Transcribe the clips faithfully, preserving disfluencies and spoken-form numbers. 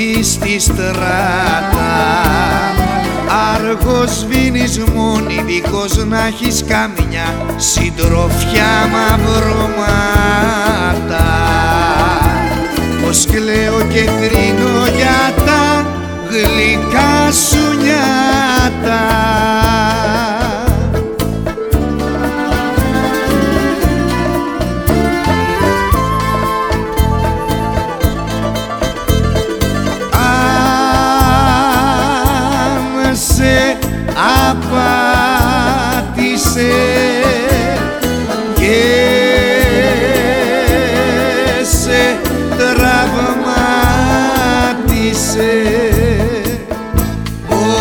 στη στράτα, άργος σβήνεις μόνη δίχως να έχεις καμιά συντροφιά μαυρωμάτα. Πως κλαίω και κρίνω για τα γλυκά σου νιάτα. Αν σε απάτησε και σε τραυμάτισε ο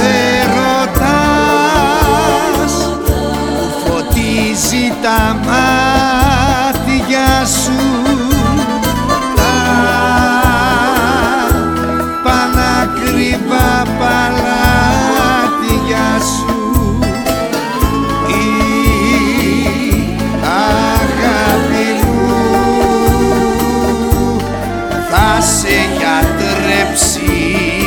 έρωτας που φωτίζει τα μάτια σου, τα πανακριβά παλάτια σου. Σε γιατρέψει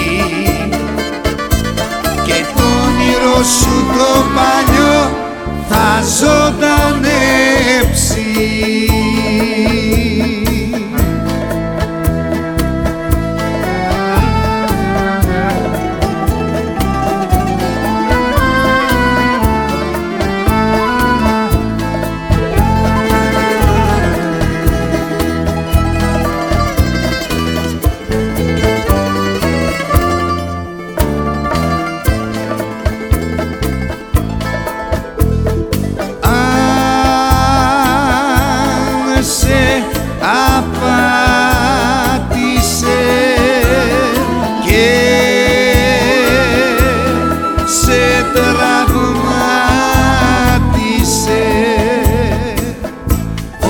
και το όνειρο σου το παλιό θα ζωντανέψει. Σε απάτησε και σε τραυμάτισε ο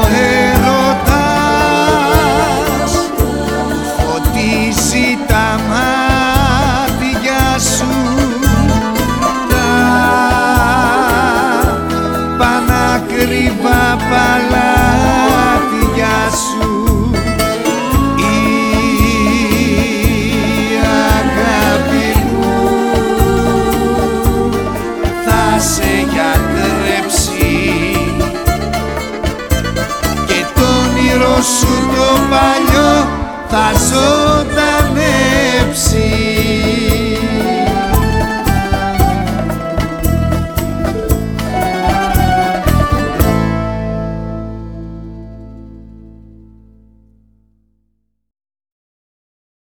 έρωτας που φωτίζει τα μάτια σου, τα πανακριβά παλάτια σου. Η αγάπη μου θα σε γιατρέψει και το όνειρο σου το παλιό θα ζω